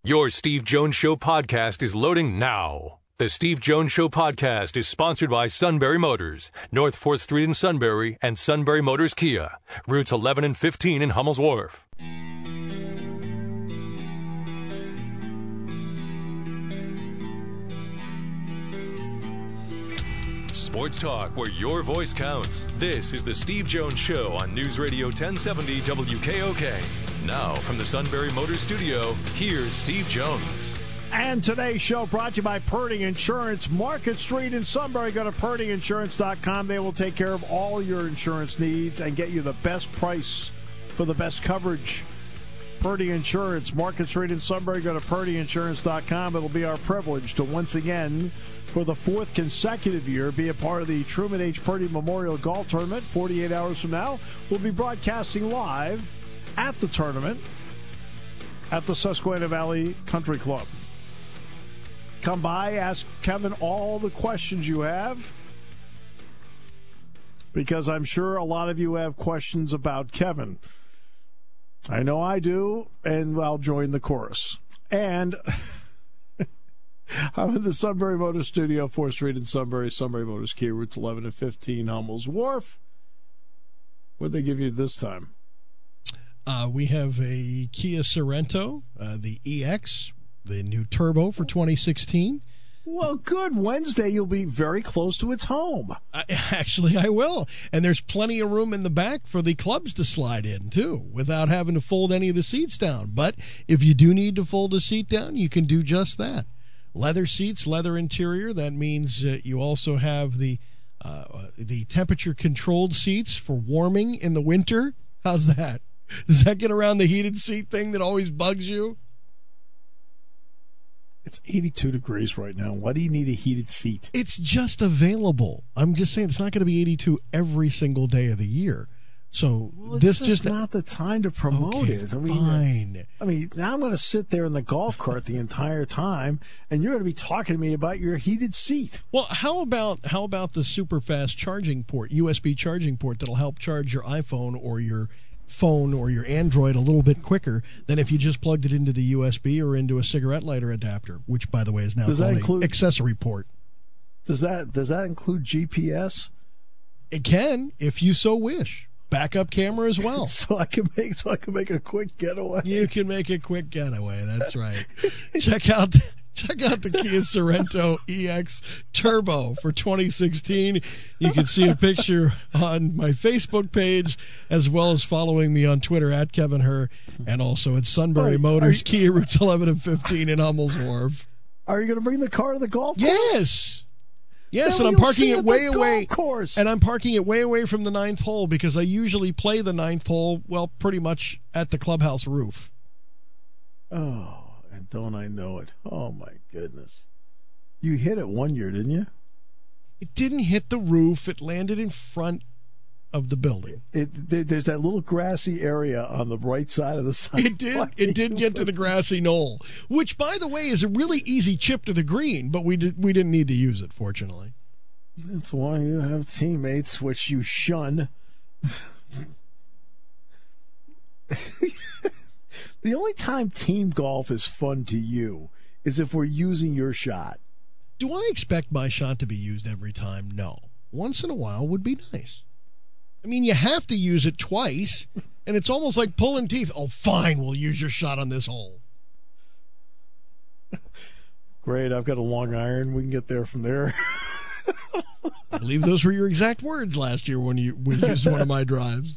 Your Steve Jones Show podcast is loading now. The Steve Jones Show podcast is sponsored by Sunbury Motors, North 4th Street in Sunbury, and Sunbury Motors Kia, routes 11 and 15 in Hummel's Wharf. Sports talk where your voice counts. This is the Steve Jones Show on News Radio 1070 WKOK. Now, from the Sunbury Motors Studio, here's Steve Jones. And today's show brought to you by Purdy Insurance. Market Street in Sunbury. Go to PurdyInsurance.com. They will take care of all your insurance needs and get you the best price for the best coverage. Purdy Insurance, Market Street in Sunbury. Go to PurdyInsurance.com. It'll be our privilege to once again, for the fourth consecutive year, be a part of the Truman H. Purdy Memorial Golf Tournament. 48 hours from now, we'll be broadcasting live at the tournament at the Susquehanna Valley Country Club. Come by, ask Kevin all the questions you have, because I'm sure a lot of you have questions about Kevin. I know I do, and I'll join the chorus. And I'm in the Sunbury Motors Studio, 4th Street in Sunbury, Sunbury Motors Kia, routes 11 and 15, Hummel's Wharf. What'd they give you this time? We have a Kia Sorento, the EX, the new turbo for 2016. Well, good. Wednesday, you'll be very close to its home. Actually, I will. And there's plenty of room in the back for the clubs to slide in, too, without having to fold any of the seats down. But if you do need to fold a seat down, you can do just that. Leather seats, leather interior. That means you also have the temperature-controlled seats for warming in the winter. How's that? Does that get around the heated seat thing that always bugs you? It's 82 degrees right now. Why do you need a heated seat? It's just available. I'm just saying it's not going to be 82 every single day of the year. So this just not the time to promote it. Fine. Now I'm going to sit there in the golf cart the entire time, and you're going to be talking to me about your heated seat. Well, how about the super fast charging port, USB charging port that'll help charge your iPhone or your phone or your Android a little bit quicker than if you just plugged it into the USB or into a cigarette lighter adapter, which, by the way, is now called an accessory port. Does that include GPS? It can, if you so wish. Backup camera as well. so I can make a quick getaway. You can make a quick getaway. That's right. Check out the Kia Sorento EX Turbo for 2016. You can see a picture on my Facebook page, as well as following me on Twitter at Kevin Herr, and also at Sunbury Motors Kia, routes 11 and 15 in Hummel's Wharf. Are you going to bring the car to the golf course? Yes, and I'm parking it way away. And I'm parking it way away from the 9th hole because I usually play the 9th hole, pretty much at the clubhouse roof. Oh, and don't I know it? Oh, my goodness. You hit it one year, didn't you? It didn't hit the roof. It landed in front of the building. There's that little grassy area on the right side of the side. It did get to the grassy knoll, which, by the way, is a really easy chip to the green, but we didn't need to use it, fortunately. That's why you have teammates which you shun. The only time team golf is fun to you is if we're using your shot. Do I expect my shot to be used every time? No. Once in a while would be nice. You have to use it twice, and it's almost like pulling teeth. Oh, fine, we'll use your shot on this hole. Great, I've got a long iron. We can get there from there. I believe those were your exact words last year when we used one of my drives.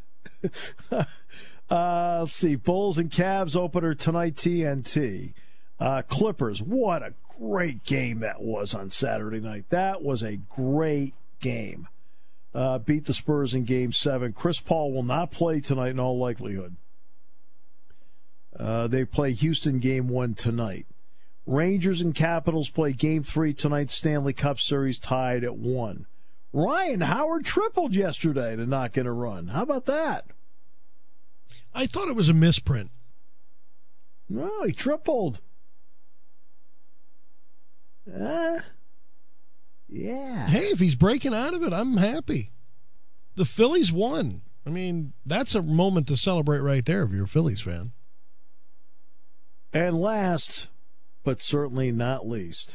Let's see. Bulls and Cavs opener tonight, TNT. Clippers, what a great game that was on Saturday night. That was a great game. Beat the Spurs in Game 7. Chris Paul will not play tonight in all likelihood. They play Houston Game 1 tonight. Rangers and Capitals play Game 3 tonight. Stanley Cup Series tied at 1. Ryan Howard tripled yesterday to not get a run. How about that? I thought it was a misprint. No, he tripled. Yeah. Hey, if he's breaking out of it, I'm happy. The Phillies won. That's a moment to celebrate right there if you're a Phillies fan. And last, but certainly not least,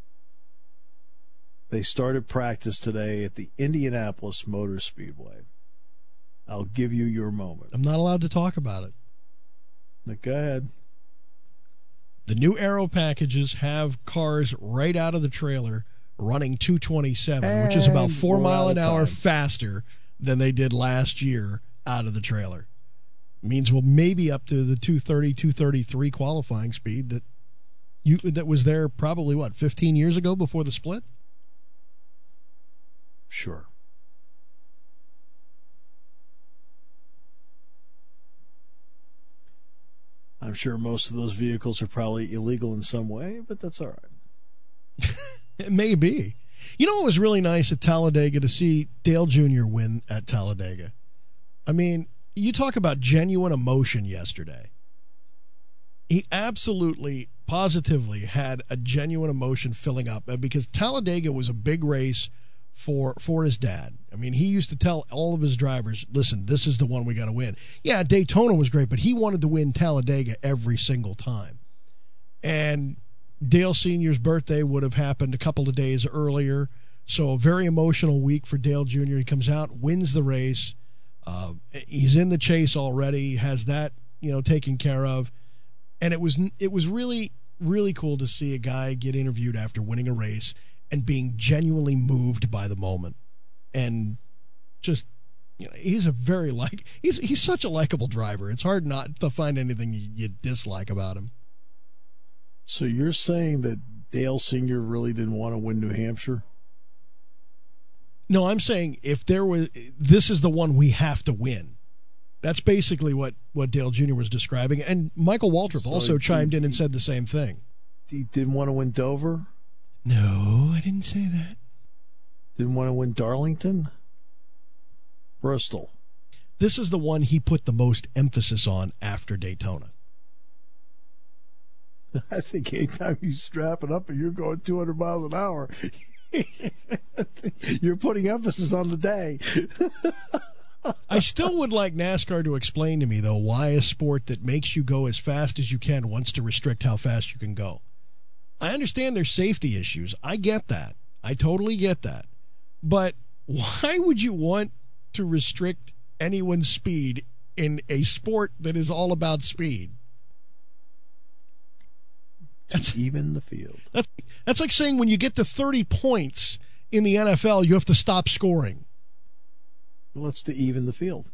they started practice today at the Indianapolis Motor Speedway. I'll give you your moment. I'm not allowed to talk about it. Go ahead. The new Aero packages have cars right out of the trailer running 227, which is about 4 miles an hour faster than they did last year out of the trailer. Means we'll maybe up to the 230, 233 qualifying speed that was there probably, 15 years ago before the split? Sure. I'm sure most of those vehicles are probably illegal in some way, but that's all right. It may be. You know, it was really nice at Talladega to see Dale Jr. win at Talladega. I mean, you talk about genuine emotion yesterday. He absolutely, positively had a genuine emotion filling up because Talladega was a big race for his dad. I mean, he used to tell all of his drivers, listen, this is the one we got to win. Yeah, Daytona was great, but he wanted to win Talladega every single time. And Dale Sr.'s birthday would have happened a couple of days earlier, so a very emotional week for Dale Jr. He comes out, wins the race. He's in the chase already, has that, taken care of. And it was really, really cool to see a guy get interviewed after winning a race and being genuinely moved by the moment. And just, he's he's such a likable driver. It's hard not to find anything you dislike about him. So you're saying that Dale Sr. really didn't want to win New Hampshire? No, I'm saying this is the one we have to win. That's basically what Dale Jr. was describing. And Michael Waltrip also chimed in and said the same thing. He didn't want to win Dover? No, I didn't say that. Didn't want to win Darlington? Bristol? This is the one he put the most emphasis on after Daytona. I think anytime you strap it up and you're going 200 miles an hour, you're putting emphasis on the day. I still would like NASCAR to explain to me, though, why a sport that makes you go as fast as you can wants to restrict how fast you can go. I understand there's safety issues. I get that. I totally get that. But why would you want to restrict anyone's speed in a sport that is all about speed? That's even the field. That's like saying when you get to 30 points in the NFL, you have to stop scoring. Well, it's to even the field.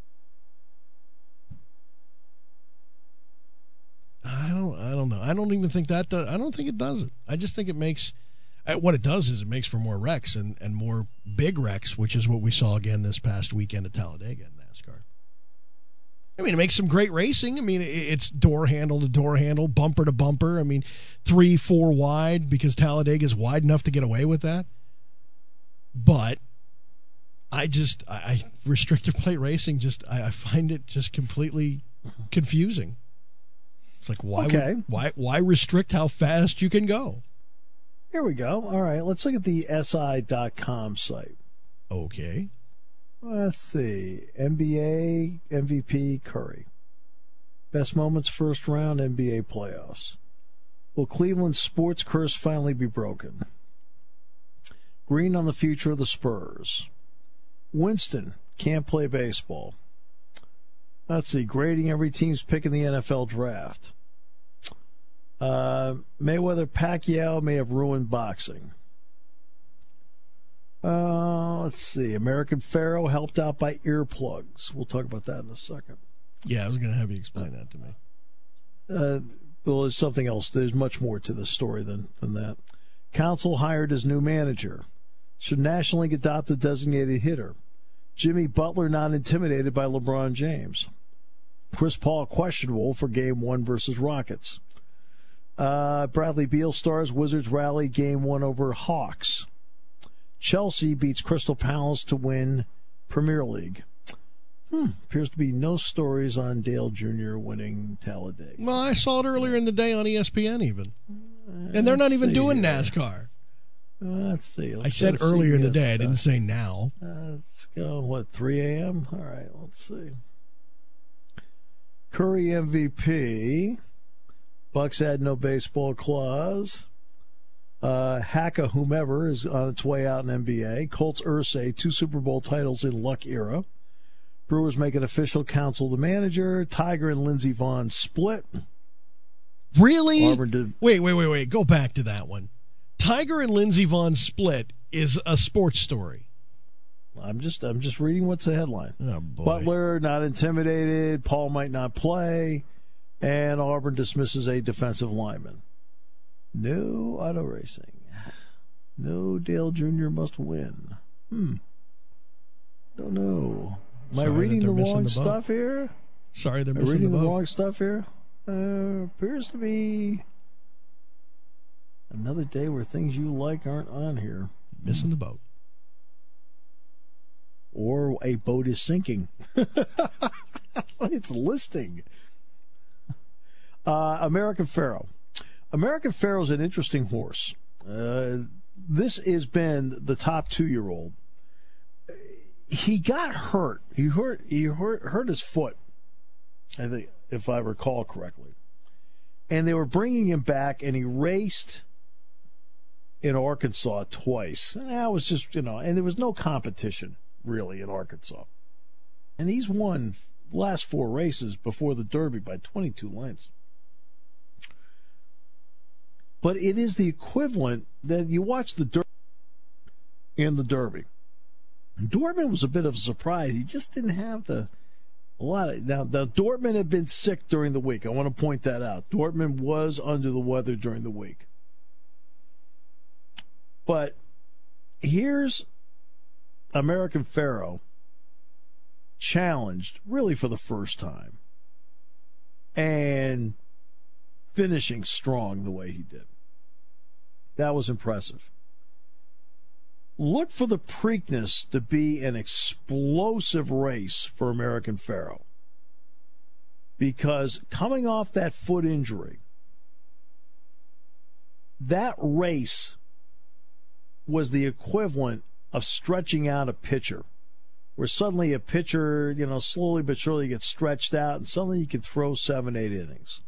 I don't know. I don't even think that does. I don't think it does it. I just think it makes what it does is it makes for more wrecks and more big wrecks, which is what we saw again this past weekend at Talladega in NASCAR. I mean, it makes some great racing. I mean, it's door handle to door handle, bumper to bumper. I mean, 3-4 wide because Talladega is wide enough to get away with that. But I restrictor plate racing I find it just completely confusing. It's like why restrict how fast you can go? Here we go. All right, let's look at the SI.com site. Okay. Let's see. NBA MVP Curry. Best moments first round NBA playoffs. Will Cleveland's sports curse finally be broken? Green on the future of the Spurs. Winston can't play baseball. Let's see. Grading every team's pick in the NFL draft. Mayweather-Pacquiao may have ruined boxing. Let's see. American Pharaoh helped out by earplugs. We'll talk about that in a second. Yeah, I was going to have you explain that to me. Well, there's something else. There's much more to this story than that. Council hired as new manager. Should National League adopt a designated hitter? Jimmy Butler not intimidated by LeBron James. Chris Paul questionable for Game 1 versus Rockets. Bradley Beal stars Wizards rally Game 1 over Hawks. Chelsea beats Crystal Palace to win Premier League. Appears to be no stories on Dale Jr. winning Talladega. Well, I saw it earlier in the day on ESPN even. And they're not even doing NASCAR. Let's see. I said earlier in the day. I didn't say now. Let's go, 3 a.m.? All right, let's see. Curry MVP. Bucks had no baseball clause. Haka whomever is on its way out in NBA. Colts Irsay, 2 Super Bowl titles in Luck era. Brewers make an official council the manager. Tiger and Lindsey Vonn split. Really? Wait. Go back to that one. Tiger and Lindsey Vonn split is a sports story. I'm just reading what's the headline. Oh, boy. Butler not intimidated. Paul might not play. And Auburn dismisses a defensive lineman. No auto racing. No Dale Jr. must win. Don't know. Am I reading the wrong stuff here? Sorry, they're missing the boat. Reading the wrong stuff here? Appears to be another day where things you like aren't on here. Missing the boat. Or a boat is sinking. It's listing. American Pharoah. American Pharoah is an interesting horse. This has been the top 2-year-old. He got hurt. He hurt his foot, I think, if I recall correctly. And they were bringing him back, and he raced in Arkansas twice. And that was just, and there was no competition, really, in Arkansas. And he's won the last 4 races before the Derby by 22 lengths. But it is the equivalent that you watch the Derby and the Derby. Dortmund was a bit of a surprise. He just didn't have now Dortmund had been sick during the week. I want to point that out. Dortmund was under the weather during the week. But here's American Pharoah challenged really for the first time and finishing strong the way he did. That was impressive. Look for the Preakness to be an explosive race for American Pharoah. Because coming off that foot injury, that race was the equivalent of stretching out a pitcher. Where suddenly a pitcher, slowly but surely gets stretched out, and suddenly you can throw 7-8 innings.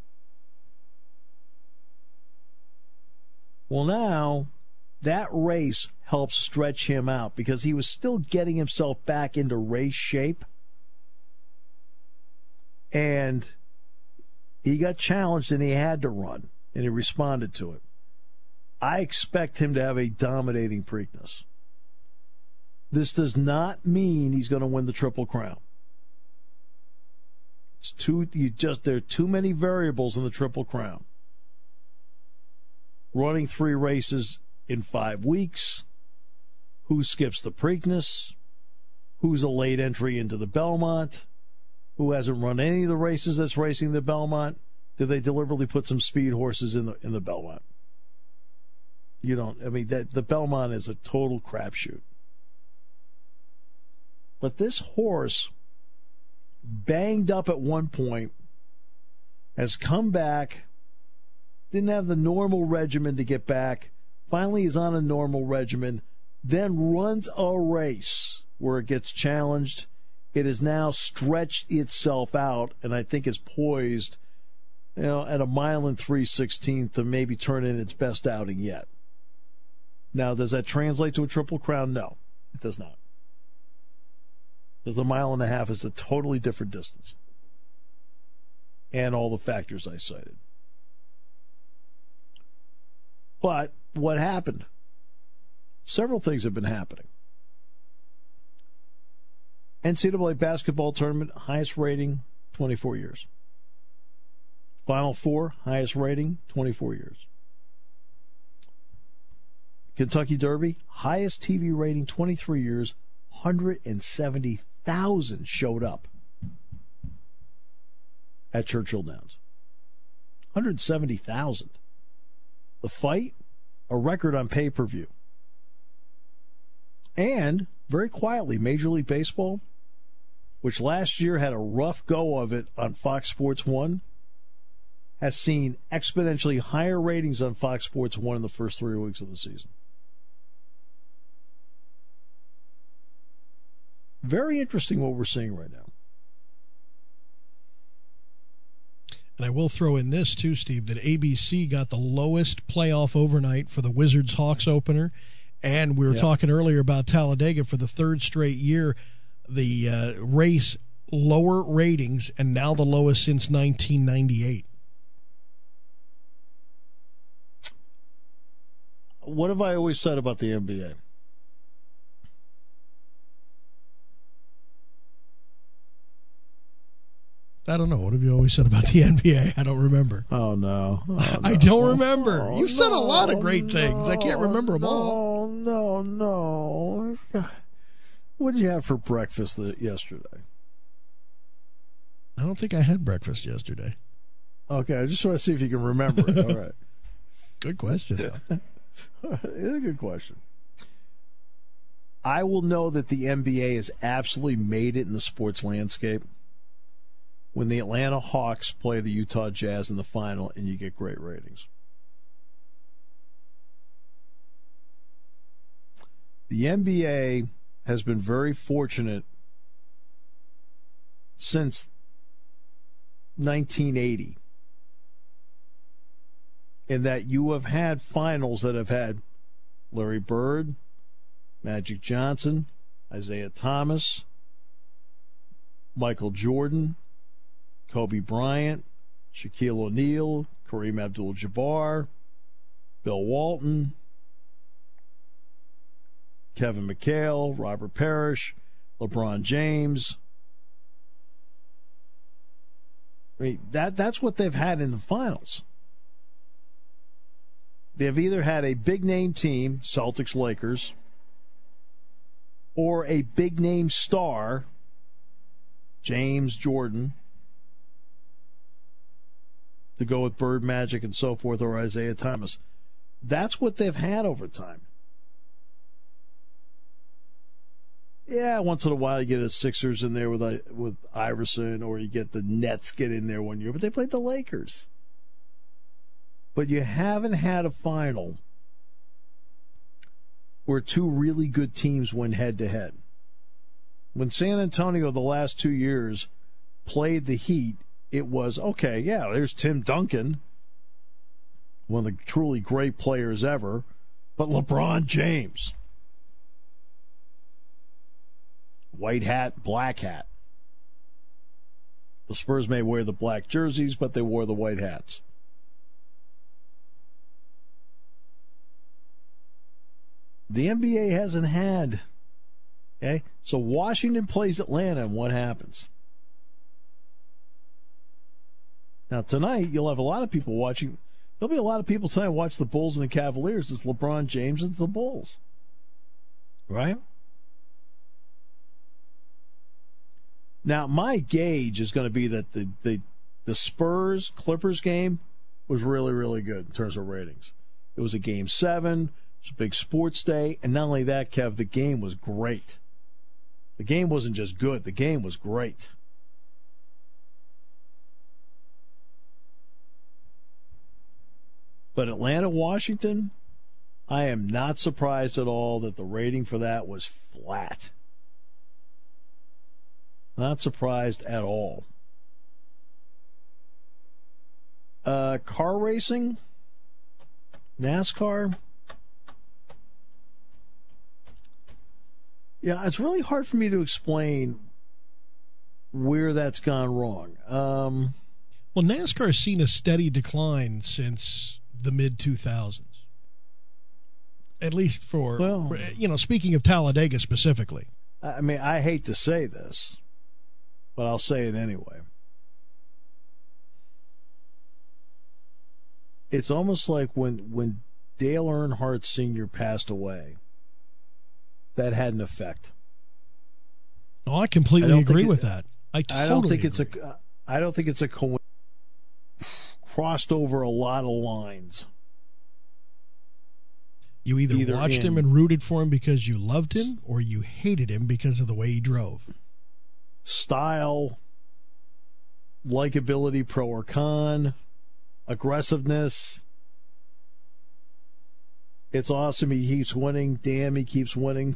Well, now that race helps stretch him out because he was still getting himself back into race shape. And he got challenged and he had to run, and he responded to it. I expect him to have a dominating Preakness. This does not mean he's going to win the Triple Crown. There are too many variables in the Triple Crown. Running 3 races in 5 weeks. Who skips the Preakness? Who's a late entry into the Belmont? Who hasn't run any of the races that's racing the Belmont? Did they deliberately put some speed horses in the Belmont? The Belmont is a total crapshoot. But this horse, banged up at one point, has come back, didn't have the normal regimen to get back, finally is on a normal regimen, then runs a race where it gets challenged. It has now stretched itself out, and I think is poised, at 1 mile and 3/16 to maybe turn in its best outing yet. Now, does that translate to a Triple Crown? No, it does not. Because the 1.5 miles is a totally different distance. And all the factors I cited. But what happened? Several things have been happening. NCAA basketball tournament, highest rating, 24 years. Final Four, highest rating, 24 years. Kentucky Derby, highest TV rating, 23 years, 170,000 showed up at Churchill Downs. 170,000. The fight, a record on pay-per-view. And, very quietly, Major League Baseball, which last year had a rough go of it on Fox Sports 1, has seen exponentially higher ratings on Fox Sports 1 in the first 3 weeks of the season. Very interesting what we're seeing right now. And I will throw in this, too, Steve, that ABC got the lowest playoff overnight for the Wizards-Hawks opener. And we were talking earlier about Talladega for the third straight year. The race, lower ratings, and now the lowest since 1998. What have I always said about the NBA? I don't know. What have you always said about the NBA? I don't remember. Oh, no. I don't remember. You've said a lot of great things. I can't remember them all. No. What did you have for breakfast yesterday? I don't think I had breakfast yesterday. Okay, I just want to see if you can remember it. All right. Good question, though. It's a good question. I will know that the NBA has absolutely made it in the sports landscape when the Atlanta Hawks play the Utah Jazz in the final and you get great ratings. The NBA has been very fortunate since 1980 in that you have had finals that have had Larry Bird, Magic Johnson, Isaiah Thomas, Michael Jordan, Kobe Bryant, Shaquille O'Neal, Kareem Abdul-Jabbar, Bill Walton, Kevin McHale, Robert Parrish, LeBron James. I mean, that's what they've had in the finals. They've either had a big-name team, Celtics, Lakers, or a big-name star, James, Jordan, to go with Bird, Magic, and so forth, or Isaiah Thomas. That's what they've had over time. Yeah, once in a while you get the Sixers in there with Iverson, or you get the Nets get in there one year, but they played the Lakers. But you haven't had a final where two really good teams went head-to-head. When San Antonio the last 2 years played the Heat, it was, okay, yeah, there's Tim Duncan, one of the truly great players ever, but LeBron James. White hat, black hat. The Spurs may wear the black jerseys, but they wore the white hats. The NBA hasn't had. Okay? So Washington plays Atlanta, and what happens? Now, tonight, you'll have a lot of people watching. There'll be a lot of people tonight watch the Bulls and the Cavaliers. It's LeBron James and the Bulls. Right? Now, my gauge is going to be that the Spurs-Clippers game was really, really good in terms of ratings. It was a Game 7. It's a big sports day. And not only that, Kev, the game was great. The game wasn't just good. The game was great. But Atlanta-Washington, I am not surprised at all that the rating for that was flat. Not surprised at all. Car racing, NASCAR. Yeah, it's really hard for me to explain where that's gone wrong. Well, NASCAR has seen a steady decline since the mid-2000s. At least for, speaking of Talladega specifically. I mean, I hate to say this, but I'll say it anyway. It's almost like when Dale Earnhardt Sr. passed away, that had an effect. Oh, I completely agree with that. I don't think it's a coincidence. Crossed over a lot of lines. You either watched him and rooted for him because you loved him, or you hated him because of the way he drove. Style, likability, pro or con, aggressiveness. It's awesome. He keeps winning. Damn, he keeps winning.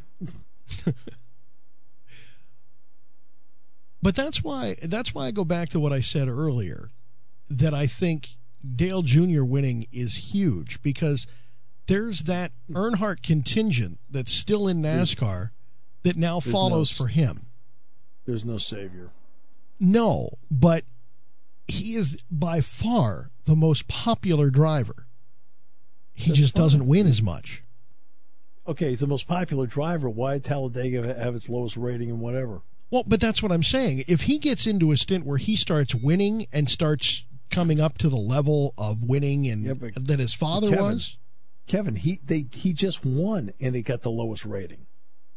But that's why I go back to what I said earlier. that I think Dale Jr. winning is huge, because there's that Earnhardt contingent that's still in NASCAR that now follows for him. There's no savior. No, but he is by far the most popular driver. He just doesn't win as much. Okay, he's the most popular driver. Why Talladega have its lowest rating and whatever? Well, but that's what I'm saying. If he gets into a stint where he starts winning and starts coming up to the level of winning and that his father was. Kevin, he just won and he got the lowest rating.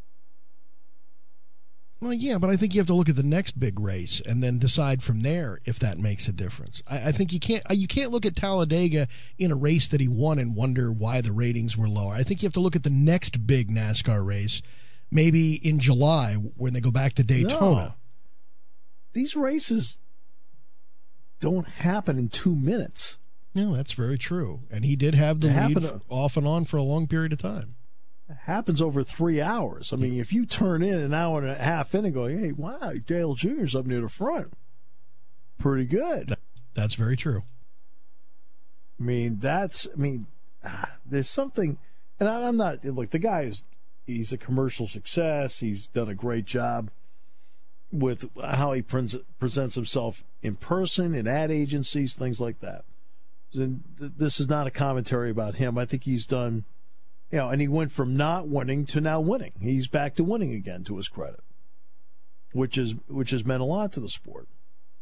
Well, yeah, but I think you have to look at the next big race and then decide from there if that makes a difference. I think you can't look at Talladega in a race that he won and wonder why the ratings were lower. I think you have to look at the next big NASCAR race, maybe in July when they go back to Daytona. No. These races don't happen in 2 minutes. No, that's very true. And he did have the lead off and on for a long period of time. It happens over 3 hours. I mean, if you turn in an hour and a half in and go, hey, wow, Dale Jr.'s up near the front. Pretty good. That's very true. I mean, there's something, and I'm not, look, the guy he's a commercial success. He's done a great job with how he presents himself in person, in ad agencies, things like that. And this is not a commentary about him. I think he's done, and he went from not winning to now winning. He's back to winning again, to his credit, which has meant a lot to the sport.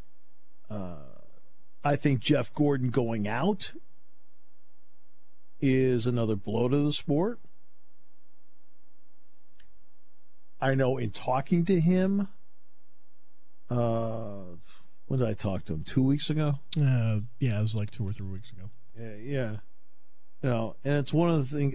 I think Jeff Gordon going out is another blow to the sport. I know in talking to him, when did I talk to him? 2 weeks ago? Yeah, it was like 2 or 3 weeks ago. Yeah. And it's one of the things,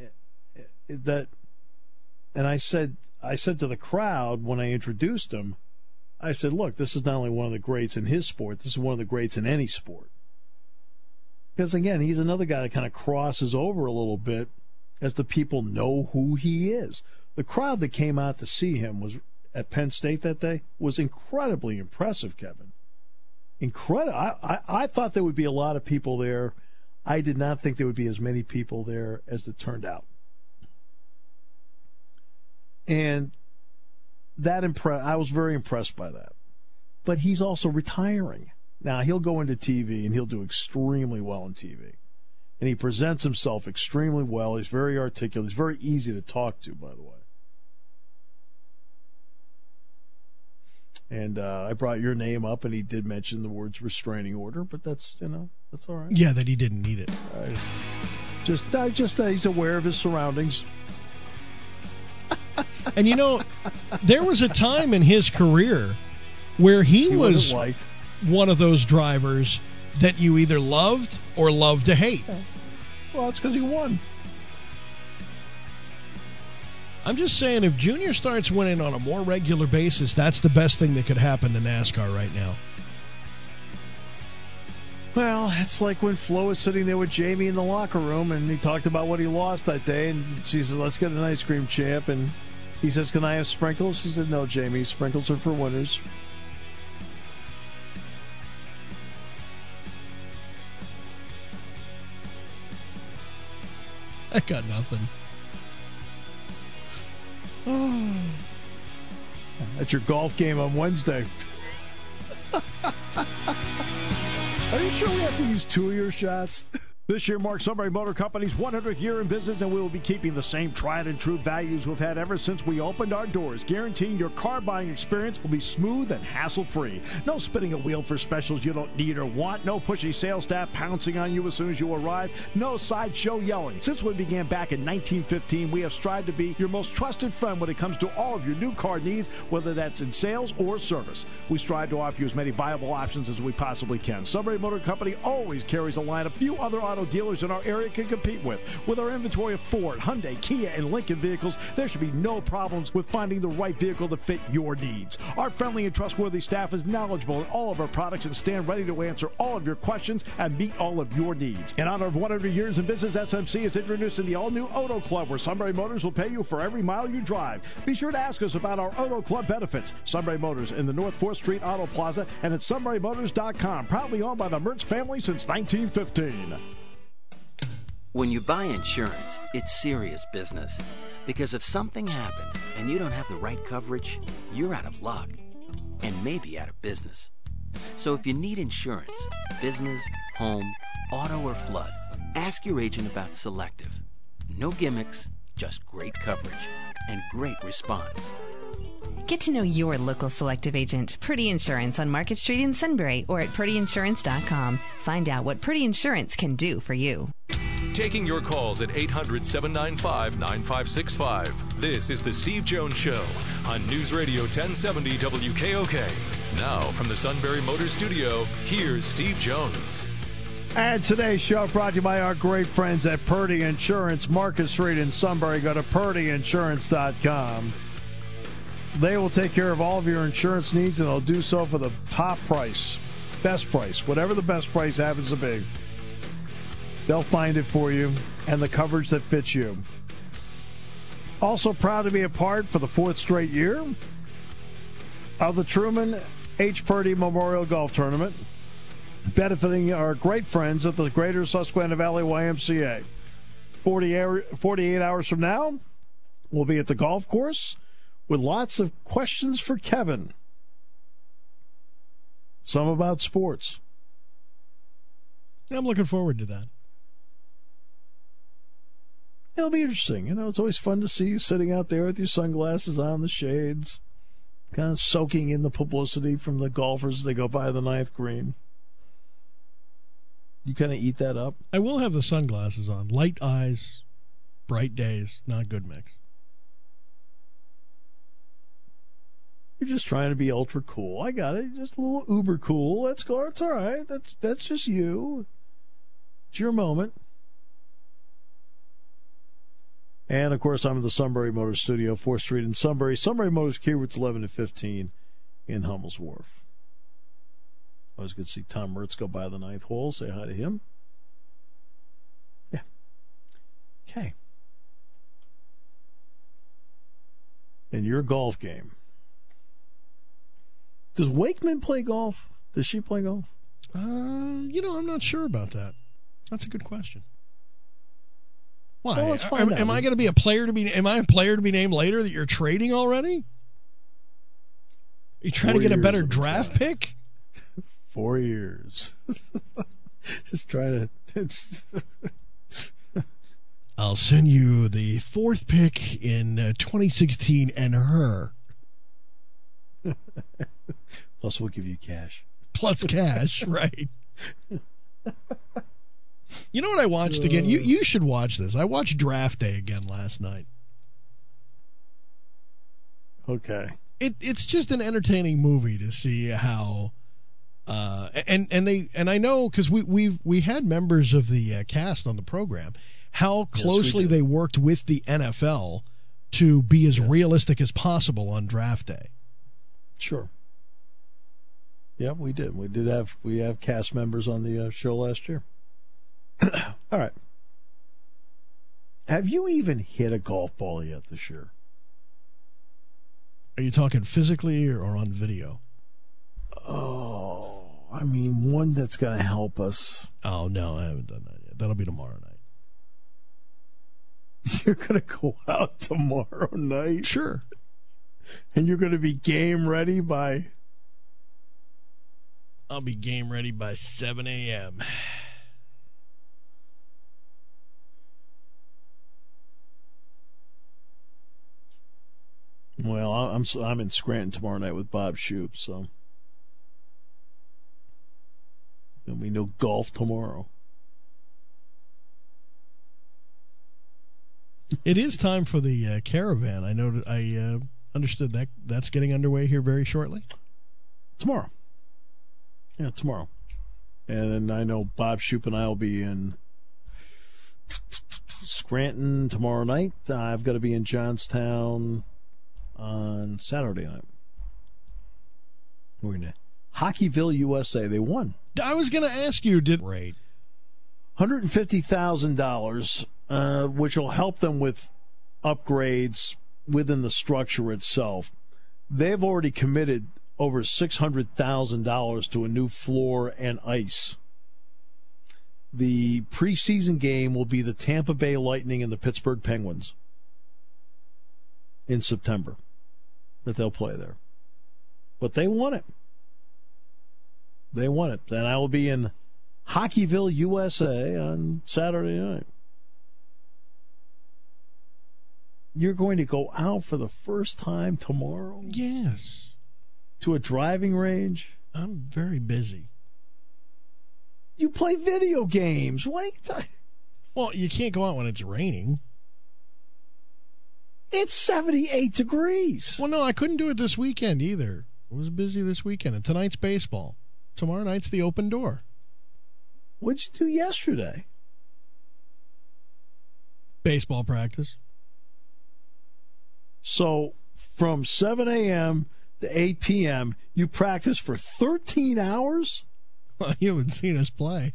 and I said to the crowd when I introduced him, I said, look, this is not only one of the greats in his sport, this is one of the greats in any sport. Because, again, he's another guy that kind of crosses over a little bit as the people know who he is. The crowd that came out to see him was at Penn State that day was incredibly impressive, Kevin. Incredible. I thought there would be a lot of people there. I did not think there would be as many people there as it turned out. And I was very impressed by that. But he's also retiring. Now, he'll go into TV and he'll do extremely well on TV. And he presents himself extremely well. He's very articulate. He's very easy to talk to, by the way. And I brought your name up, and he did mention the words restraining order, but that's all right. Yeah, that he didn't need it. Just he's aware of his surroundings. And there was a time in his career where he was one of those drivers that you either loved or loved to hate. Well, that's because he won. I'm just saying, if Junior starts winning on a more regular basis, that's the best thing that could happen to NASCAR right now. Well, it's like when Flo was sitting there with Jamie in the locker room, and he talked about what he lost that day, and she says, let's get an ice cream, champ. And he says, can I have sprinkles? She said, no, Jamie, sprinkles are for winners. I got nothing. That's your golf game on Wednesday. Are you sure we have to use 2 of your shots? This year marks Sunbury Motor Company's 100th year in business, and we will be keeping the same tried and true values we've had ever since we opened our doors, guaranteeing your car buying experience will be smooth and hassle-free. No spinning a wheel for specials you don't need or want. No pushy sales staff pouncing on you as soon as you arrive. No sideshow yelling. Since we began back in 1915, we have strived to be your most trusted friend when it comes to all of your new car needs, whether that's in sales or service. We strive to offer you as many viable options as we possibly can. Sunbury Motor Company always carries a line of few other auto dealers in our area can compete with. With our inventory of Ford, Hyundai, Kia, and Lincoln vehicles, there should be no problems with finding the right vehicle to fit your needs. Our friendly and trustworthy staff is knowledgeable in all of our products and stand ready to answer all of your questions and meet all of your needs. In honor of 100 years in business, SMC is introducing the all-new Auto Club, where Sunbury Motors will pay you for every mile you drive. Be sure to ask us about our Auto Club benefits. Sunbury Motors in the North 4th Street Auto Plaza and at sunburymotors.com. Proudly owned by the Mertz family since 1915. When you buy insurance, it's serious business. Because if something happens and you don't have the right coverage, you're out of luck. And maybe out of business. So if you need insurance, business, home, auto, or flood, ask your agent about Selective. No gimmicks, just great coverage and great response. Get to know your local Selective agent, Purdy Insurance, on Market Street in Sunbury or at PurdyInsurance.com. Find out what Purdy Insurance can do for you. Taking your calls at 800-795-9565. This is The Steve Jones Show on News Radio 1070 WKOK. Now from the Sunbury Motors Studio, here's Steve Jones. And today's show brought to you by our great friends at Purdy Insurance, Market Street in Sunbury. Go to PurdyInsurance.com. They will take care of all of your insurance needs, and they'll do so for the top price, best price, whatever the best price happens to be. They'll find it for you and the coverage that fits you. Also proud to be a part for the 4th straight year of the Truman H. Purdy Memorial Golf Tournament, benefiting our great friends at the Greater Susquehanna Valley YMCA. 48 hours from now, we'll be at the golf course with lots of questions for Kevin. Some about sports. I'm looking forward to that. It'll be interesting. You know, it's always fun to see you sitting out there with your sunglasses on, the shades, kind of soaking in the publicity from the golfers as they go by the 9th green. You kind of eat that up. I will have the sunglasses on. Light eyes, bright days, not a good mix. You're just trying to be ultra cool. I got it. Just a little uber cool. Let's go. It's all right. That's just you. It's your moment. And, of course, I'm in the Sunbury Motors Studio, 4th Street in Sunbury. Sunbury Motors, Key routes 11 to 15 in Hummel's Wharf. Always good to see Tom Mertz go by the 9th hole. Say hi to him. Yeah. Okay. And your golf game. Does Wakeman play golf? Does she play golf? I'm not sure about that. That's a good question. Why? Well, let's find out. Am I going to be a player to be? Am I a player to be named later that you're trading already? Are you trying to get a better draft pick? 4 years. Just trying to. I'll send you the 4th pick in 2016 and her. Plus, we'll give you cash. Plus cash, right. You know what I watched again? You should watch this. I watched Draft Day again last night. Okay. It's just an entertaining movie to see how and I know because we had members of the cast on the program, how closely they worked with the NFL to be as realistic as possible on Draft Day. Sure. Yeah, we did. We have cast members on the show last year. All right. Have you even hit a golf ball yet this year? Are you talking physically or on video? Oh, I mean, one that's going to help us. Oh, no, I haven't done that yet. That'll be tomorrow night. You're going to go out tomorrow night? Sure. And you're going to be game ready by? I'll be game ready by 7 a.m. Well, I'm in Scranton tomorrow night with Bob Shoup, so there'll be no golf tomorrow. It is time for the caravan. I understood that that's getting underway here very shortly. Tomorrow. Yeah, tomorrow. And I know Bob Shoup and I will be in Scranton tomorrow night. I've got to be in Johnstown on Saturday night. We're going to Hockeyville, USA. They won. I was going to ask you, right? $150,000, which will help them with upgrades within the structure itself. They've already committed over $600,000 to a new floor and ice. The preseason game will be the Tampa Bay Lightning and the Pittsburgh Penguins in September that they'll play there. But they won it. They won it. And I will be in Hockeyville, USA on Saturday night. You're going to go out for the first time tomorrow? Yes. To a driving range? I'm very busy. You play video games. What are you talking? Well, you can't go out when it's raining. It's 78 degrees. Well, no, I couldn't do it this weekend either. I was busy this weekend. And tonight's baseball. Tomorrow night's the open door. What'd you do yesterday? Baseball practice. So from 7 a.m. to 8 p.m., you practice for 13 hours? Well, you haven't seen us play.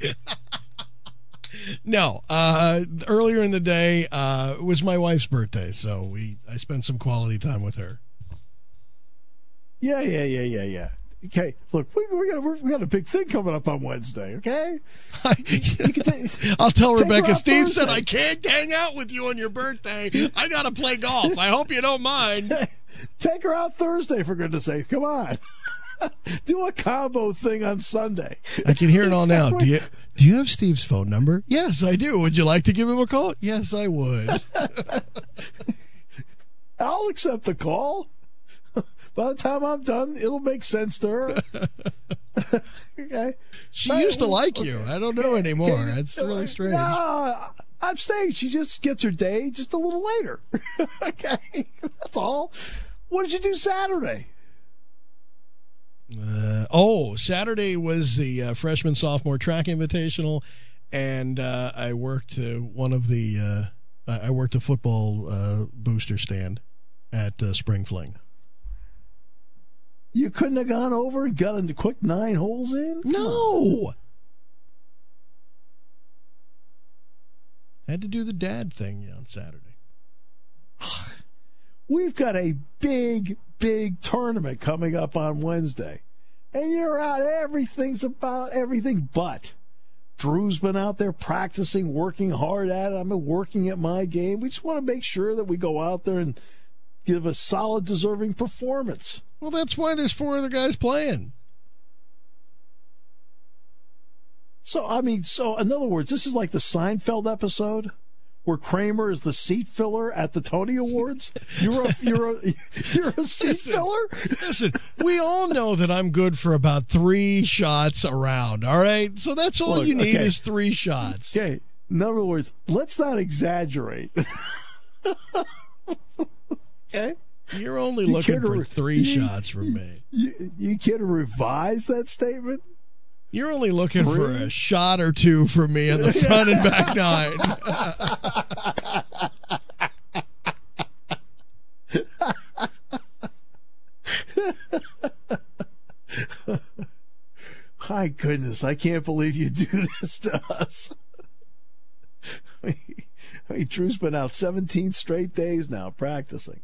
No. Earlier in the day, it was my wife's birthday, so I spent some quality time with her. Yeah. Okay, look, we got a big thing coming up on Wednesday, okay? I'll tell Rebecca, Steve Thursday. said I can't hang out with you on your birthday. I got to play golf. I hope you don't mind. Take her out Thursday, for goodness sakes. Come on. Do a combo thing on Sunday. I can hear it all now. Do you have Steve's phone number? Yes, I do. Would you like to give him a call? Yes, I would. I'll accept the call. By the time I'm done, it'll make sense to her. Okay. She used to like you. I don't know anymore. That's really strange. No, I'm saying she just gets her day just a little later. Okay. That's all. What did you do Saturday? Saturday was the freshman sophomore track invitational, and I worked I worked a football booster stand at Spring Fling. You couldn't have gone over and got a quick 9 holes in? No. Had to do the dad thing on Saturday. We've got a big tournament coming up on Wednesday. And you're out. Everything's about everything but. Drew's been out there practicing, working hard at it. I've been working at my game. We just want to make sure that we go out there and give a solid, deserving performance. Well, that's why there's 4 other guys playing. So in other words, this is like the Seinfeld episode where Kramer is the seat filler at the Tony Awards. You're a seat filler? Listen, we all know that I'm good for about 3 shots around, all right? So that's all you need is 3 shots. Okay. In other words, let's not exaggerate. Okay? You're only looking for 3 shots from me. You care to revise that statement? You're only looking for a shot or 2 from me in the front and back 9. My goodness, I can't believe you do this to us. I mean, Drew's been out 17 straight days now practicing.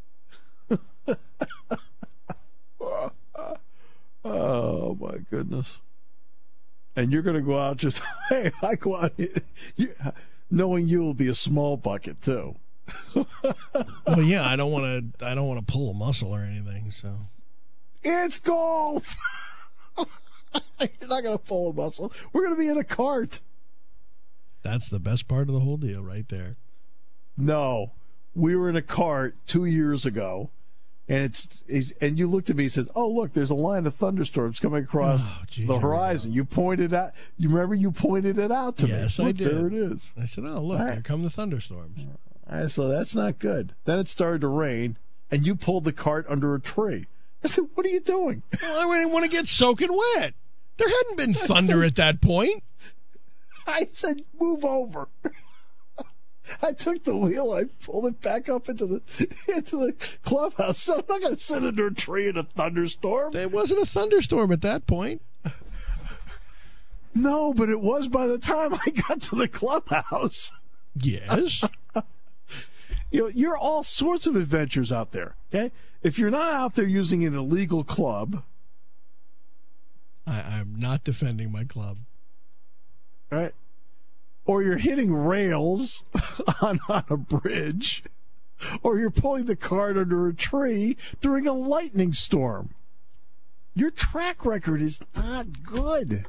Oh, my goodness. And you're going to go out just, hey, if I go out, knowing you will be a small bucket, too. Well, yeah, I don't want to pull a muscle or anything, so. It's golf! You're not going to pull a muscle. We're going to be in a cart. That's the best part of the whole deal right there. No. We were in a cart 2 years ago, and and you looked at me and said, "Oh, look, there's a line of thunderstorms coming across the horizon." You pointed out. You remember you pointed it out to me. Yes, look, I did. There it is. I said, "Oh, look, there come the thunderstorms." I said, "That's not good." Then it started to rain, and you pulled the cart under a tree. I said, "What are you doing?" Well, I didn't want to get soaking wet. There hadn't been thunder at that point. I said, "Move over." I took the wheel, I pulled it back up into the clubhouse. So I'm not going to sit under a tree in a thunderstorm. It wasn't a thunderstorm at that point. No, but it was by the time I got to the clubhouse. Yes. You're all sorts of adventures out there, okay? If you're not out there using an illegal club. I'm not defending my club. Right? Or you're hitting rails on a bridge. Or you're pulling the cart under a tree during a lightning storm. Your track record is not good.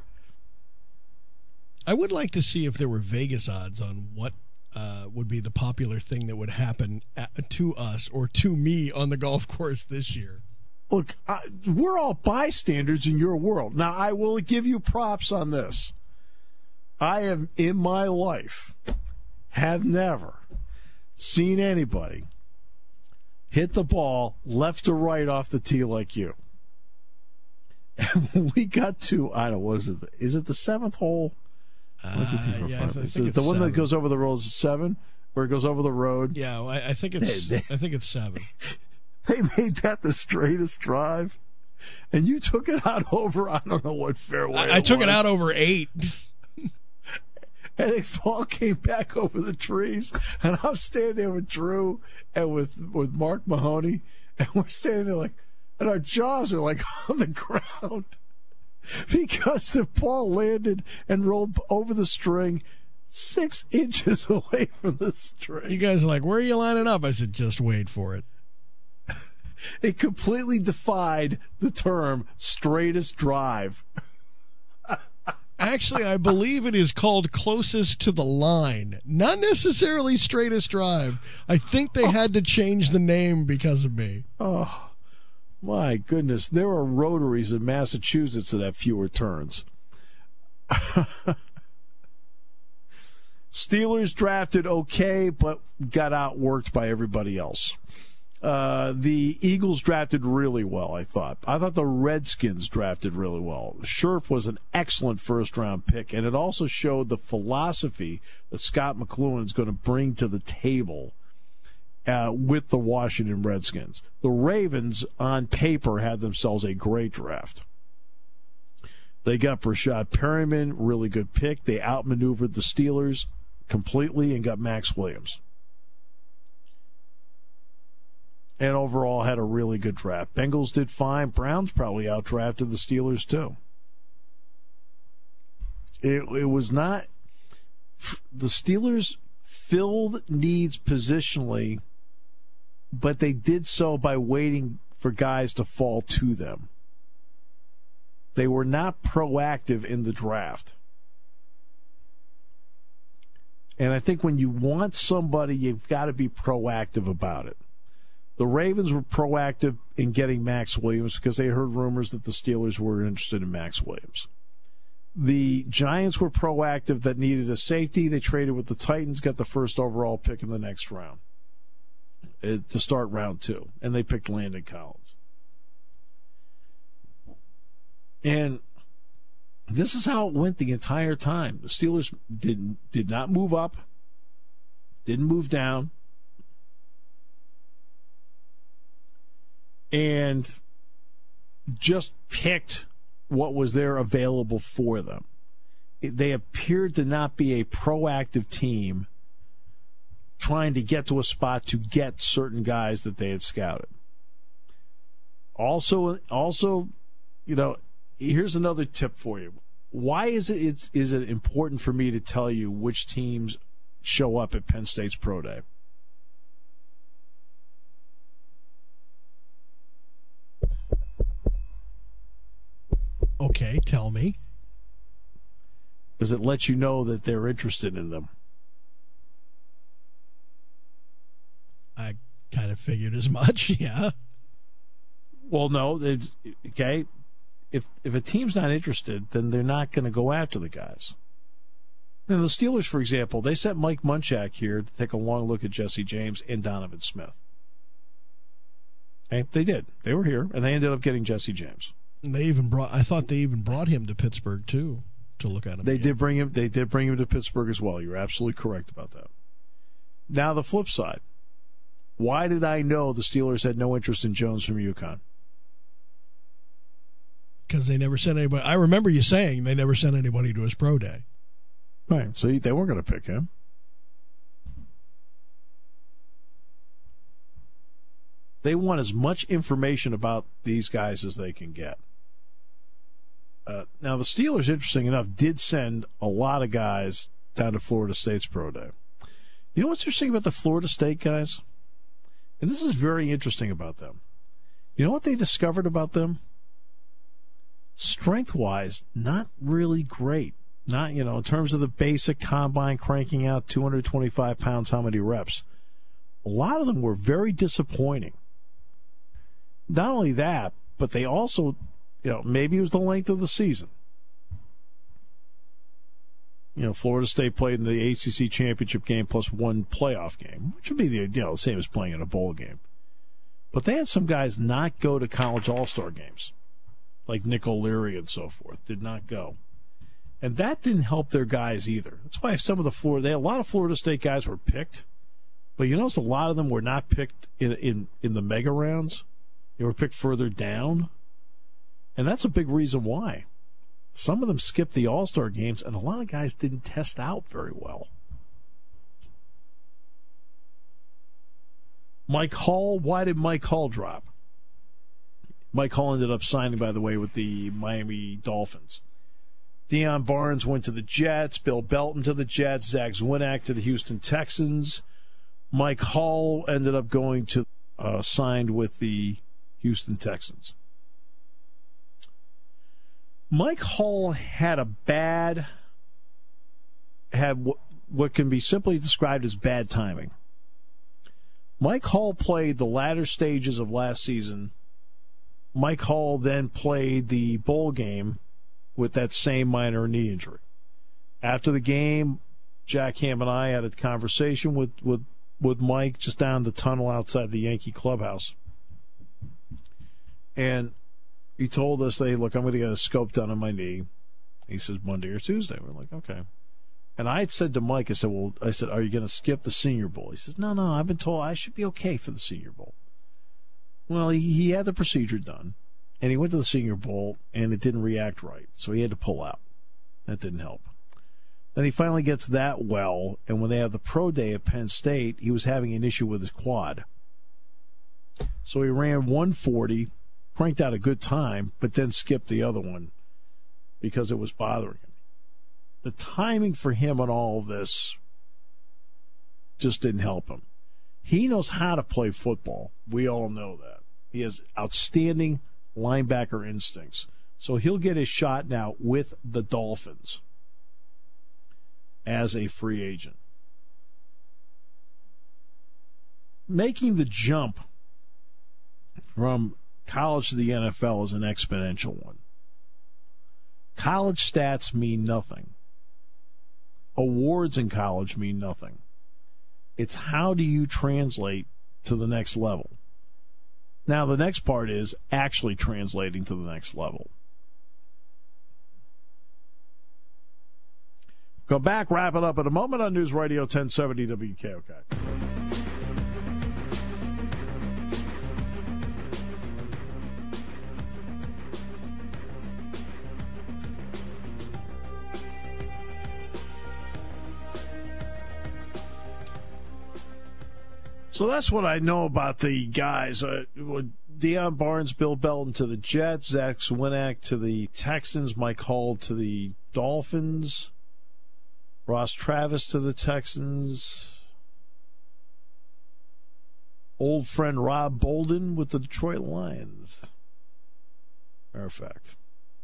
I would like to see if there were Vegas odds on what would be the popular thing that would happen to us or to me on the golf course this year. Look, we're all bystanders in your world. Now, I will give you props on this. I have, in my life, have never seen anybody hit the ball left to right off the tee like you. And when we got to, I don't know, what is it? Is it the seventh hole? I think it's the one 7. that goes over the road is 7, where it goes over the road. Yeah, I think it's. I think it's 7. They made that the straightest drive, and you took it out over. I don't know what fairway. I took it out over 8, and the ball came back over the trees. And I'm standing there with Drew and with Mark Mahoney, and we're standing there and our jaws are on the ground. Because the ball landed and rolled over the string 6 inches away from the string. You guys are like, where are you lining up? I said, just wait for it. It completely defied the term straightest drive. Actually, I believe it is called closest to the line, not necessarily straightest drive. I think they had to change the name because of me. Oh. My goodness, there are rotaries in Massachusetts that have fewer turns. Steelers drafted okay, but got outworked by everybody else. The Eagles drafted really well, I thought. I thought the Redskins drafted really well. Scherf was an excellent first-round pick, and it also showed the philosophy that Scott McCloughan is going to bring to the table with the Washington Redskins. The Ravens, on paper, had themselves a great draft. They got Brashad Perryman, really good pick. They outmaneuvered the Steelers completely and got Max Williams. And overall had a really good draft. Bengals did fine. Browns probably outdrafted the Steelers, too. It was not... The Steelers filled needs positionally, but they did so by waiting for guys to fall to them. They were not proactive in the draft. And I think when you want somebody, you've got to be proactive about it. The Ravens were proactive in getting Max Williams because they heard rumors that the Steelers were interested in Max Williams. The Giants were proactive that needed a safety. They traded with the Titans, got the first overall pick in the next round to start round 2, and they picked Landon Collins. And this is how it went the entire time. The Steelers did not move up, didn't move down, and just picked what was there available for them. They appeared to not be a proactive team trying to get to a spot to get certain guys that they had scouted. Also, here's another tip for you. Why is it important for me to tell you which teams show up at Penn State's Pro Day? Okay, tell me. Because it lets you know that they're interested in them. I kind of figured as much, yeah. Well, no, okay. If a team's not interested, then they're not going to go after the guys. And the Steelers, for example, they sent Mike Munchak here to take a long look at Jesse James and Donovan Smith. Okay, they did. They were here, and they ended up getting Jesse James. And I thought they even brought him to Pittsburgh too to look at him. They did bring him to Pittsburgh as well. You're absolutely correct about that. Now the flip side. Why did I know the Steelers had no interest in Jones from UConn? Because they never sent anybody. I remember you saying they never sent anybody to his pro day. Right, so they weren't going to pick him. They want as much information about these guys as they can get. Now, the Steelers, interesting enough, did send a lot of guys down to Florida State's pro day. You know what's interesting about the Florida State guys? And this is very interesting about them. You know what they discovered about them? Strength-wise, not really great. Not, in terms of the basic combine cranking out 225 pounds, how many reps? A lot of them were very disappointing. Not only that, but they also, maybe it was the length of the season. Florida State played in the ACC championship game plus one playoff game, which would be the same as playing in a bowl game. But they had some guys not go to college all-star games, like Nick O'Leary and so forth, did not go. And that didn't help their guys either. That's why some of a lot of Florida State guys were picked, but you notice a lot of them were not picked in the mega rounds. They were picked further down. And that's a big reason why. Some of them skipped the all-star games, and a lot of guys didn't test out very well. Mike Hall, why did Mike Hall drop? Mike Hall ended up signing, by the way, with the Miami Dolphins. Deion Barnes went to the Jets, Bill Belton to the Jets, Zach Zwinak to the Houston Texans. Mike Hall ended up going to signed with the Houston Texans. Mike Hall had what can be simply described as bad timing. Mike Hall played the latter stages of last season. Mike Hall then played the bowl game with that same minor knee injury. After the game, Jack Ham and I had a conversation with Mike just down the tunnel outside the Yankee clubhouse. And he told us, look, I'm going to get a scope done on my knee. He says, Monday or Tuesday. We're like, okay. And I had said to Mike, I said, are you going to skip the Senior Bowl? He says, no, I've been told I should be okay for the Senior Bowl. Well, he had the procedure done, and he went to the Senior Bowl, and it didn't react right, so he had to pull out. That didn't help. Then he finally gets that well, and when they have the pro day at Penn State, he was having an issue with his quad. So he ran 140, cranked out a good time, but then skipped the other one because it was bothering him. The timing for him on all of this just didn't help him. He knows how to play football. We all know that. He has outstanding linebacker instincts. So he'll get his shot now with the Dolphins as a free agent. Making the jump from college to the NFL is an exponential one. College stats mean nothing. Awards in college mean nothing. It's how do you translate to the next level? Now, the next part is actually translating to the next level. Go back, wrap it up in a moment on News Radio 1070 WKOK. So that's what I know about the guys. Deion Barnes, Bill Belton to the Jets, Zach Zwinak to the Texans, Mike Hall to the Dolphins, Ross Travis to the Texans, old friend Rob Bolden with the Detroit Lions. Matter of fact.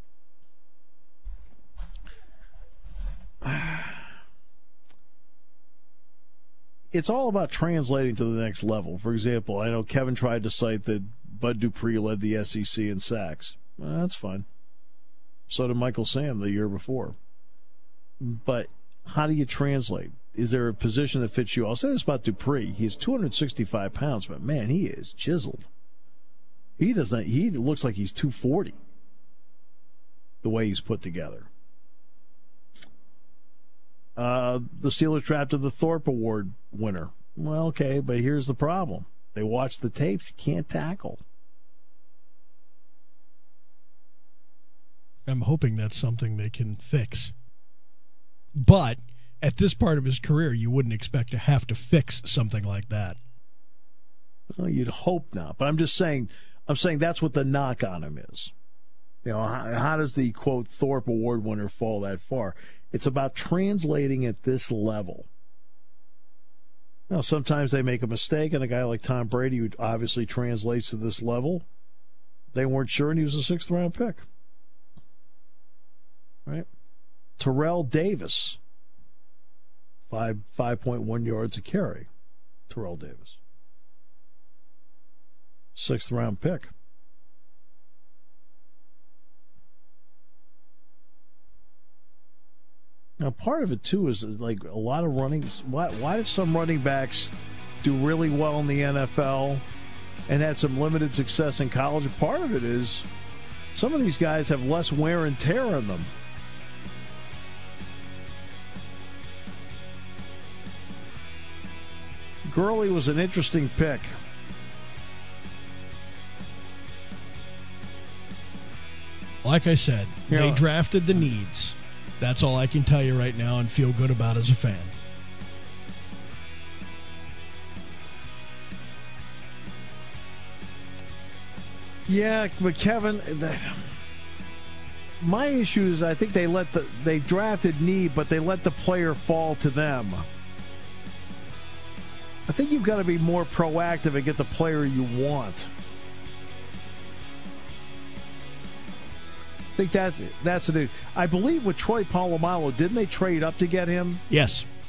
It's all about translating to the next level. For example, I know Kevin tried to cite that Bud Dupree led the SEC in sacks. Well, that's fine. So did Michael Sam the year before. But how do you translate? Is there a position that fits you? I'll say this about Dupree. He's 265 pounds, but man, he is chiseled. He looks like he's 240 the way he's put together. The Steelers drafted the Thorpe Award winner, Well, okay, but here's the problem. They watch the tapes, he can't tackle. I'm hoping that's something they can fix. But at this part of his career, you wouldn't expect to have to fix something like that. Well, you'd hope not. But I'm saying that's what the knock on him is. You know, how does the, quote, Thorpe Award winner fall that far? It's about translating at this level. Now, sometimes they make a mistake, and a guy like Tom Brady, who obviously translates to this level, they weren't sure, and he was a 6th-round pick. Right? Terrell Davis, 5.1 yards a carry. Terrell Davis. 6th-round pick. Now, part of it, too, is like a lot of runnings. Why did some running backs do really well in the NFL and had some limited success in college? Part of it is some of these guys have less wear and tear on them. Gurley was an interesting pick. Like I said, they drafted the needs. That's all I can tell you right now and feel good about as a fan. Yeah, but Kevin, my issue is I think they drafted need, but they let the player fall to them. I think you've got to be more proactive and get the player you want. I think that's it. I believe with Troy Polamalu, didn't they trade up to get him? Yes.